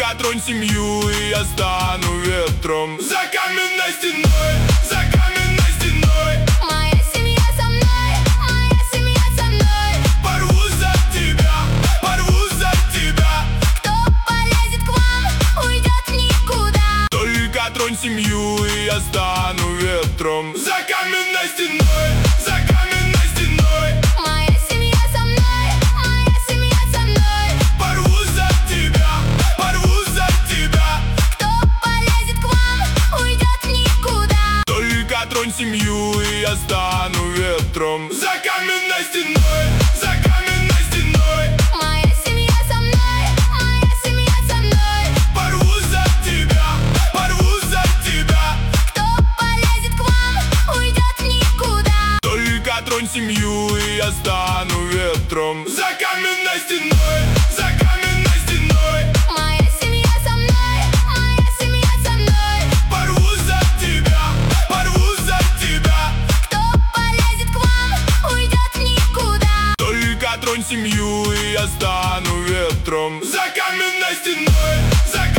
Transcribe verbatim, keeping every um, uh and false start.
Только тронь семью, и я стану ветром. За каменной стеной, за каменной стеной. Моя семья со мной, моя семья со мной. Порву за тебя, порву за тебя. Кто полезет к вам, уйдет в никуда. Только тронь семью, и я стану ветром. За каменной стеной, за каменной стеной. Моя семья со мной, моя семья со мной. Порву за тебя, порву за тебя. Кто полезет к вам, уйдет в никуда. Только тронь семью, и я стану ветром. За каменной стеной, за каменной стеной. Моя семья со мной, моя семья со мной. Порву за тебя, порву за тебя. Кто полезет к вам, уйдет в никуда. Только тронь семью, и я стану ветром. За каменной стеной, за каменной стеной. Моя семья со мной, моя семья со мной. Порву за тебя, порву за тебя. Кто полезет к вам, уйдет в никуда. Только тронь семью, и я стану ветром. За каменной стеной, за